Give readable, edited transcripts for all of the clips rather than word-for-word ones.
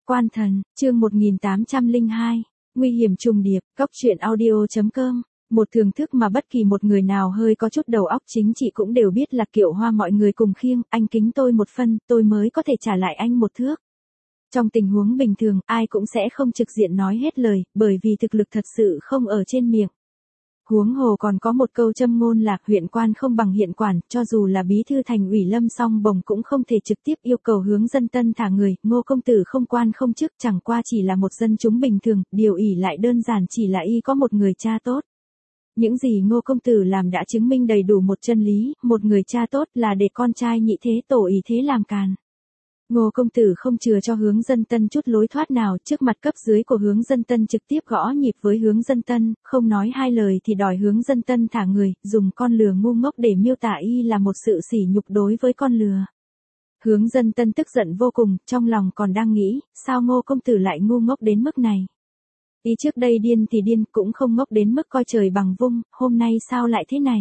Quan thần, chương 1802, nguy hiểm trùng điệp, góc truyện audio.com. Một thưởng thức mà bất kỳ một người nào hơi có chút đầu óc chính trị cũng đều biết là Kiệu Hoa mọi người cùng khiêng, anh kính tôi một phân, tôi mới có thể trả lại anh một thước. Trong tình huống bình thường, ai cũng sẽ không trực diện nói hết lời, bởi vì thực lực thật sự không ở trên miệng. Huống hồ còn có một câu châm ngôn là huyện quan không bằng hiện quản, cho dù là bí thư thành ủy Lâm Song Bồng cũng không thể trực tiếp yêu cầu hướng dân tân thả người, Ngô công tử không quan không chức, chẳng qua chỉ là một dân chúng bình thường, điều ỷ lại đơn giản chỉ là y có một người cha tốt. Những gì Ngô công tử làm đã chứng minh đầy đủ một chân lý, một người cha tốt là để con trai nhị thế tổ ý thế làm càn. Ngô công tử không chừa cho hướng dân tân chút lối thoát nào, trước mặt cấp dưới của hướng dân tân trực tiếp gõ nhịp với hướng dân tân, không nói hai lời thì đòi hướng dân tân thả người, dùng con lừa ngu ngốc để miêu tả y là một sự sỉ nhục đối với con lừa. Hướng dân tân tức giận vô cùng, trong lòng còn đang nghĩ, sao Ngô công tử lại ngu ngốc đến mức này. Y trước đây điên thì điên, cũng không ngốc đến mức coi trời bằng vung, hôm nay sao lại thế này?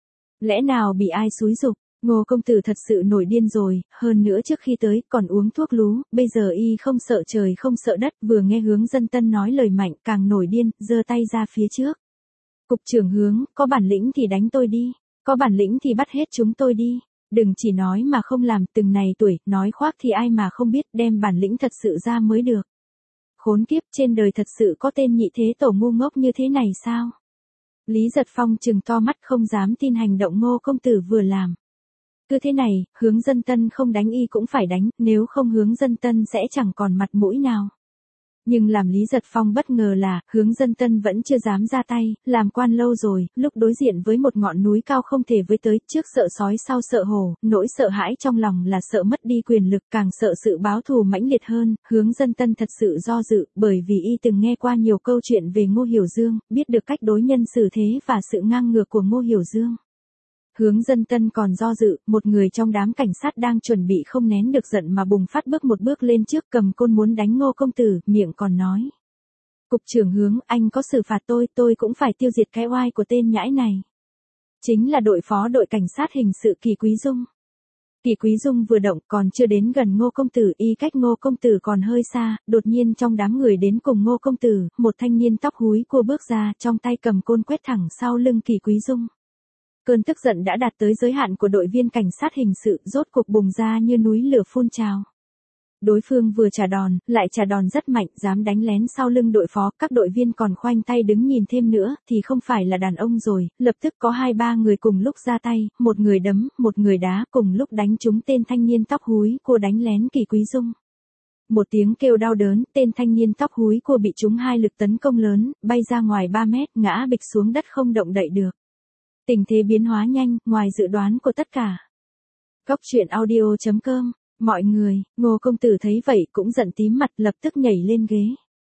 Lẽ nào bị ai xúi giục? Ngô công tử thật sự nổi điên rồi, hơn nữa trước khi tới còn uống thuốc lú, bây giờ y không sợ trời không sợ đất, vừa nghe hướng dân tân nói lời mạnh càng nổi điên, giơ tay ra phía trước. Cục trưởng Hướng, có bản lĩnh thì đánh tôi đi, có bản lĩnh thì bắt hết chúng tôi đi, đừng chỉ nói mà không làm, từng này tuổi, nói khoác thì ai mà không biết, đem bản lĩnh thật sự ra mới được. Khốn kiếp, trên đời thật sự có tên nhị thế tổ ngu ngốc như thế này sao? Lý Giật Phong trừng to mắt không dám tin hành động Ngô công tử vừa làm. Cứ thế này, hướng dân tân không đánh y cũng phải đánh, nếu không hướng dân tân sẽ chẳng còn mặt mũi nào. Nhưng làm Lý Giật Phong bất ngờ là, hướng dân tân vẫn chưa dám ra tay, làm quan lâu rồi, lúc đối diện với một ngọn núi cao không thể với tới, trước sợ sói sau sợ hổ, nỗi sợ hãi trong lòng là sợ mất đi quyền lực, càng sợ sự báo thù mãnh liệt hơn, hướng dân tân thật sự do dự, bởi vì y từng nghe qua nhiều câu chuyện về Ngô Hiểu Dương, biết được cách đối nhân xử thế và sự ngang ngược của Ngô Hiểu Dương. Hướng dân tân còn do dự, một người trong đám cảnh sát đang chuẩn bị không nén được giận mà bùng phát bước một bước lên trước cầm côn muốn đánh Ngô công tử, miệng còn nói. Cục trưởng Hướng, anh có xử phạt tôi cũng phải tiêu diệt cái oai của tên nhãi này. Chính là đội phó đội cảnh sát hình sự Kỳ Quý Dung. Kỳ Quý Dung vừa động còn chưa đến gần Ngô công tử, y cách Ngô công tử còn hơi xa, đột nhiên trong đám người đến cùng Ngô công tử, một thanh niên tóc húi cua bước ra, trong tay cầm côn quét thẳng sau lưng Kỳ Quý Dung. Cơn tức giận đã đạt tới giới hạn của đội viên cảnh sát hình sự, rốt cục bùng ra như núi lửa phun trào. Đối phương vừa trả đòn, lại trả đòn rất mạnh, dám đánh lén sau lưng đội phó, các đội viên còn khoanh tay đứng nhìn thêm nữa, thì không phải là đàn ông rồi, lập tức có 2-3 người cùng lúc ra tay, một người đấm, một người đá, cùng lúc đánh trúng tên thanh niên tóc húi cua đánh lén Kỳ Quý Dung. Một tiếng kêu đau đớn, tên thanh niên tóc húi cua bị trúng 2 lực tấn công lớn, bay ra ngoài 3 mét, ngã bịch xuống đất không động đậy được. Tình thế biến hóa nhanh, ngoài dự đoán của tất cả. Góc truyện audio.com, mọi người, Ngô công tử thấy vậy cũng giận tím mặt, lập tức nhảy lên ghế.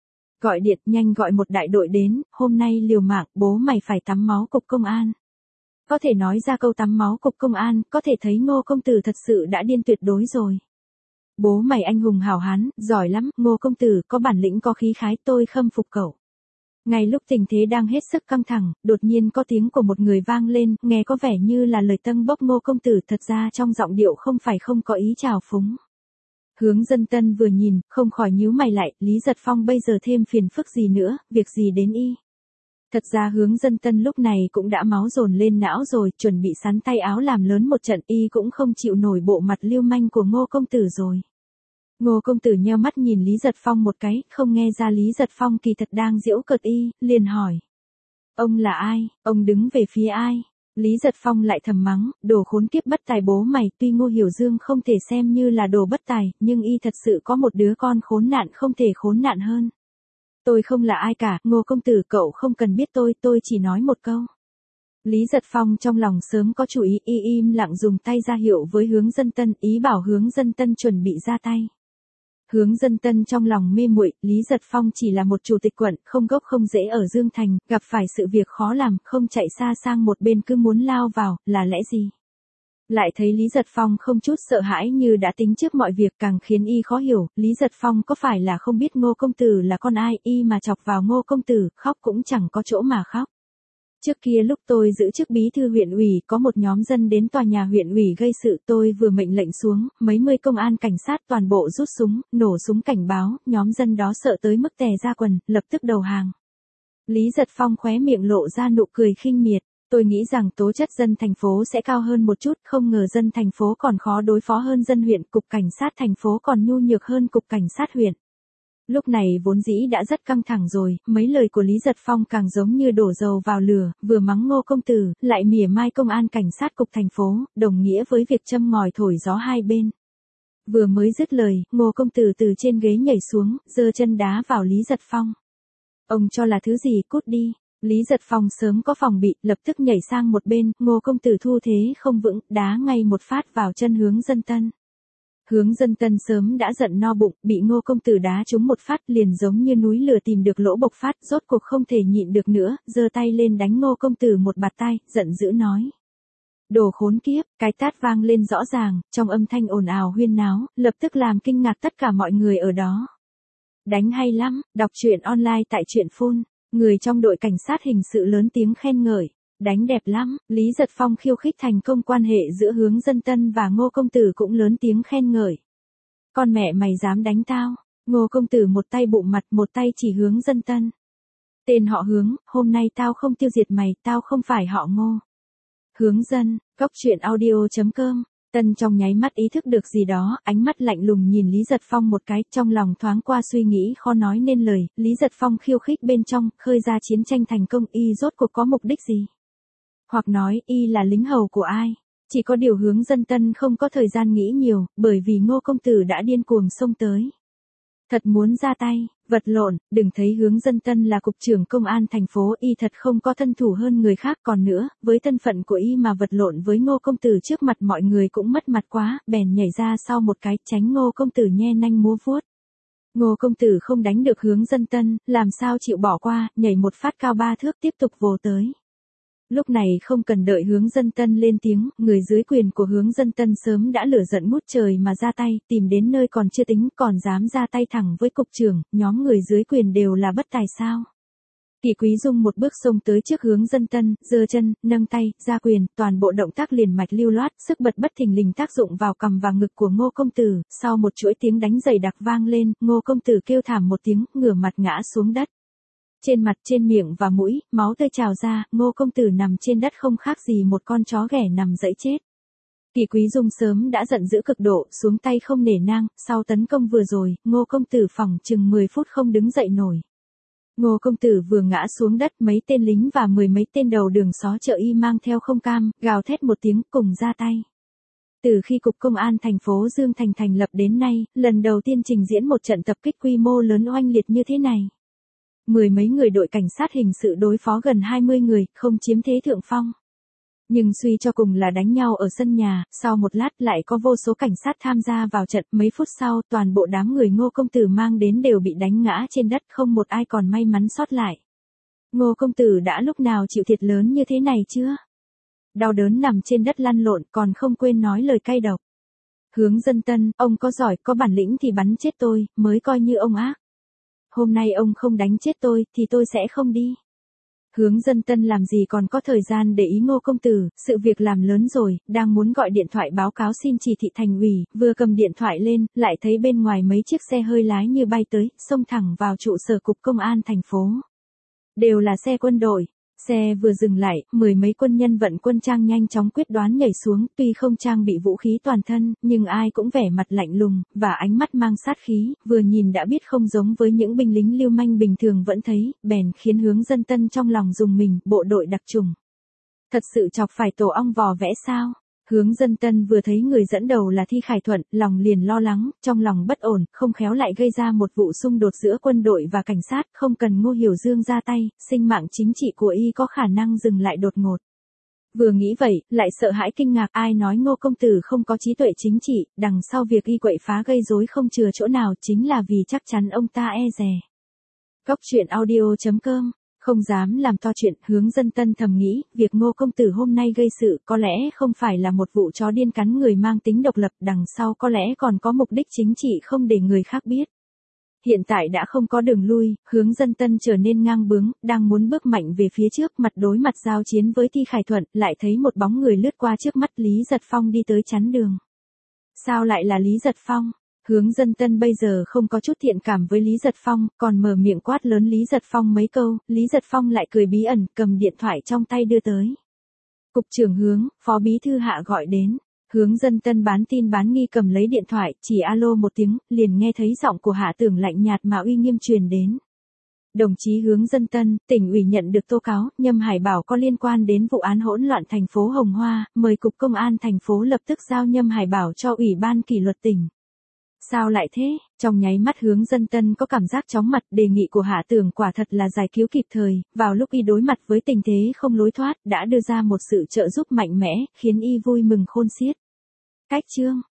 Gọi điện, nhanh gọi một đại đội đến, hôm nay liều mạng, bố mày phải tắm máu cục công an. Có thể nói ra câu tắm máu cục công an, có thể thấy Ngô công tử thật sự đã điên tuyệt đối rồi. Bố mày anh hùng hảo hán, giỏi lắm, Ngô công tử có bản lĩnh có khí khái, tôi khâm phục cậu. Ngay lúc tình thế đang hết sức căng thẳng, đột nhiên có tiếng của một người vang lên, nghe có vẻ như là lời tâng bốc Ngô công tử, thật ra trong giọng điệu không phải không có ý trào phúng. Hướng dân tân vừa nhìn, không khỏi nhíu mày lại, Lý Giật Phong bây giờ thêm phiền phức gì nữa, việc gì đến y. Thật ra hướng dân tân lúc này cũng đã máu dồn lên não rồi, chuẩn bị sắn tay áo làm lớn một trận, y cũng không chịu nổi bộ mặt lưu manh của Ngô công tử rồi. Ngô công tử nheo mắt nhìn Lý Giật Phong một cái, không nghe ra Lý Giật Phong kỳ thật đang giễu cợt y, liền hỏi. Ông là ai, ông đứng về phía ai? Lý Giật Phong lại thầm mắng, đồ khốn kiếp bất tài bố mày, tuy Ngô Hiểu Dương không thể xem như là đồ bất tài, nhưng y thật sự có một đứa con khốn nạn không thể khốn nạn hơn. Tôi không là ai cả, Ngô công tử cậu không cần biết tôi chỉ nói một câu. Lý Giật Phong trong lòng sớm có chủ ý, y im lặng dùng tay ra hiệu với hướng dân tân, ý bảo hướng dân tân chuẩn bị ra tay. Hướng dân tân trong lòng mê muội, Lý Giật Phong chỉ là một chủ tịch quận, không gốc không rễ ở Dương Thành, gặp phải sự việc khó làm, không chạy xa sang một bên cứ muốn lao vào, là lẽ gì? Lại thấy Lý Giật Phong không chút sợ hãi như đã tính trước mọi việc, càng khiến y khó hiểu, Lý Giật Phong có phải là không biết Ngô công tử là con ai, y mà chọc vào Ngô công tử, khóc cũng chẳng có chỗ mà khóc. Trước kia lúc tôi giữ chức bí thư huyện ủy có một nhóm dân đến tòa nhà huyện ủy gây sự, tôi vừa mệnh lệnh xuống, mấy mươi công an cảnh sát toàn bộ rút súng, nổ súng cảnh báo, nhóm dân đó sợ tới mức tè ra quần, lập tức đầu hàng. Lý Giật Phong khóe miệng lộ ra nụ cười khinh miệt. Tôi nghĩ rằng tố chất dân thành phố sẽ cao hơn một chút, không ngờ dân thành phố còn khó đối phó hơn dân huyện, cục cảnh sát thành phố còn nhu nhược hơn cục cảnh sát huyện. Lúc này vốn dĩ đã rất căng thẳng rồi, mấy lời của Lý Giật Phong càng giống như đổ dầu vào lửa, vừa mắng Ngô công tử, lại mỉa mai công an cảnh sát cục thành phố, đồng nghĩa với việc châm ngòi thổi gió hai bên. Vừa mới dứt lời, Ngô công tử từ trên ghế nhảy xuống, giơ chân đá vào Lý Giật Phong. Ông cho là thứ gì, cút đi. Lý Giật Phong sớm có phòng bị, lập tức nhảy sang một bên, Ngô công tử thu thế không vững, đá ngay một phát vào chân Hướng Dân Tân. Hướng Dân Tân sớm đã giận no bụng, bị Ngô công tử đá trúng một phát liền giống như núi lửa tìm được lỗ bộc phát, rốt cuộc không thể nhịn được nữa, giơ tay lên đánh Ngô công tử một bạt tai, giận dữ nói. Đồ khốn kiếp, cái tát vang lên rõ ràng, trong âm thanh ồn ào huyên náo, lập tức làm kinh ngạc tất cả mọi người ở đó. Đánh hay lắm, đọc truyện online tại truyện phun. Người trong đội cảnh sát hình sự lớn tiếng khen ngợi. Đánh đẹp lắm, Lý Giật Phong khiêu khích thành công quan hệ giữa Hướng Dân Tân và Ngô công tử cũng lớn tiếng khen ngợi. Con mẹ mày dám đánh tao? Ngô công tử một tay bụng mặt, một tay chỉ Hướng Dân Tân. Tên họ Hướng, hôm nay tao không tiêu diệt mày, tao không phải họ Ngô. Hướng Dân, cốc truyện audio.com. Tân trong nháy mắt ý thức được gì đó, ánh mắt lạnh lùng nhìn Lý Giật Phong một cái, trong lòng thoáng qua suy nghĩ khó nói nên lời, Lý Giật Phong khiêu khích bên trong, khơi ra chiến tranh thành công, y rốt cuộc có mục đích gì? Hoặc nói, y là lính hầu của ai? Chỉ có điều Hướng Dân Tân không có thời gian nghĩ nhiều, bởi vì Ngô công tử đã điên cuồng xông tới. Thật muốn ra tay, vật lộn, đừng thấy Hướng Dân Tân là cục trưởng công an thành phố, y thật không có thân thủ hơn người khác, còn nữa, với thân phận của y mà vật lộn với Ngô công tử trước mặt mọi người cũng mất mặt quá, bèn nhảy ra sau một cái, tránh Ngô công tử nhe nanh múa vuốt. Ngô công tử không đánh được Hướng Dân Tân, làm sao chịu bỏ qua, nhảy một phát cao 3 thước tiếp tục vồ tới. Lúc này không cần đợi Hướng Dân Tân lên tiếng, người dưới quyền của Hướng Dân Tân sớm đã lửa giận ngút trời mà ra tay, tìm đến nơi còn chưa tính, còn dám ra tay thẳng với cục trưởng, nhóm người dưới quyền đều là bất tài sao. Kỷ Quý Dung một bước xông tới trước Hướng Dân Tân, giơ chân, nâng tay, ra quyền, toàn bộ động tác liền mạch lưu loát, sức bật bất thình lình tác dụng vào cằm và ngực của Ngô công tử, sau một chuỗi tiếng đánh dày đặc vang lên, Ngô công tử kêu thảm một tiếng, ngửa mặt ngã xuống đất. Trên mặt, trên miệng và mũi, máu tươi trào ra, Ngô công tử nằm trên đất không khác gì một con chó ghẻ nằm dẫy chết. Kỷ Quý Dung sớm đã giận dữ cực độ, xuống tay không nể nang, sau tấn công vừa rồi, Ngô công tử phỏng chừng 10 phút không đứng dậy nổi. Ngô công tử vừa ngã xuống đất, mấy tên lính và 10 mấy tên đầu đường xó chợ y mang theo không cam, gào thét một tiếng, cùng ra tay. Từ khi Cục Công an thành phố Dương Thành thành lập đến nay, lần đầu tiên trình diễn một trận tập kích quy mô lớn oanh liệt như thế này. 10 mấy người đội cảnh sát hình sự đối phó gần 20 người, không chiếm thế thượng phong. Nhưng suy cho cùng là đánh nhau ở sân nhà, sau một lát lại có vô số cảnh sát tham gia vào trận, mấy phút sau toàn bộ đám người Ngô công tử mang đến đều bị đánh ngã trên đất, không một ai còn may mắn sót lại. Ngô công tử đã lúc nào chịu thiệt lớn như thế này chưa? Đau đớn nằm trên đất lăn lộn, còn không quên nói lời cay độc. Hướng Dân Tân, ông có giỏi, có bản lĩnh thì bắn chết tôi, mới coi như ông ác. Hôm nay ông không đánh chết tôi, thì tôi sẽ không đi. Hướng Dân Tân làm gì còn có thời gian để ý Ngô công tử, sự việc làm lớn rồi, đang muốn gọi điện thoại báo cáo xin chỉ thị thành ủy, vừa cầm điện thoại lên, lại thấy bên ngoài mấy chiếc xe hơi lái như bay tới, xông thẳng vào trụ sở Cục Công an thành phố. Đều là xe quân đội. Xe vừa dừng lại, 10 mấy quân nhân vận quân trang nhanh chóng quyết đoán nhảy xuống, tuy không trang bị vũ khí toàn thân, nhưng ai cũng vẻ mặt lạnh lùng, và ánh mắt mang sát khí, vừa nhìn đã biết không giống với những binh lính lưu manh bình thường vẫn thấy, bèn khiến Hướng Dân Tân trong lòng rùng mình, bộ đội đặc chủng. Thật sự chọc phải tổ ong vò vẽ sao? Hướng Dân Tân vừa thấy người dẫn đầu là Thi Khải Thuận, lòng liền lo lắng, trong lòng bất ổn, không khéo lại gây ra một vụ xung đột giữa quân đội và cảnh sát, không cần Ngô Hiểu Dương ra tay, sinh mạng chính trị của y có khả năng dừng lại đột ngột. Vừa nghĩ vậy, lại sợ hãi kinh ngạc, ai nói Ngô công tử không có trí tuệ chính trị, đằng sau việc y quậy phá gây rối không chừa chỗ nào chính là vì chắc chắn ông ta e dè. Cốc truyện audio.com. Không dám làm to chuyện, Hướng Dân Tân thầm nghĩ, việc Ngô công tử hôm nay gây sự có lẽ không phải là một vụ chó điên cắn người mang tính độc lập, đằng sau có lẽ còn có mục đích chính trị không để người khác biết. Hiện tại đã không có đường lui, Hướng Dân Tân trở nên ngang bướng, đang muốn bước mạnh về phía trước mặt đối mặt giao chiến với Thi Khải Thuận, lại thấy một bóng người lướt qua trước mắt Lý Giật Phong đi tới chắn đường. Sao lại là Lý Giật Phong? Hướng Dân Tân bây giờ không có chút thiện cảm với Lý Giật Phong, còn mở miệng quát lớn Lý Giật Phong mấy câu, Lý Giật Phong lại cười bí ẩn, cầm điện thoại trong tay đưa tới. Cục trưởng Hướng, Phó Bí Thư Hạ gọi đến. Hướng Dân Tân bán tin bán nghi cầm lấy điện thoại, chỉ alo một tiếng, liền nghe thấy giọng của Hạ Tưởng lạnh nhạt mà uy nghiêm truyền đến. Đồng chí Hướng Dân Tân, tỉnh ủy nhận được tố cáo, Nhâm Hải Bảo có liên quan đến vụ án hỗn loạn thành phố Hồng Hoa, mời Cục Công an thành phố lập tức giao Nhâm Hải Bảo cho Ủy ban kỷ luật tỉnh. Sao lại thế? Trong nháy mắt Hướng Dân Tân có cảm giác chóng mặt, đề nghị của Hạ Tưởng quả thật là giải cứu kịp thời, vào lúc y đối mặt với tình thế không lối thoát, đã đưa ra một sự trợ giúp mạnh mẽ, khiến y vui mừng khôn xiết. Cách chương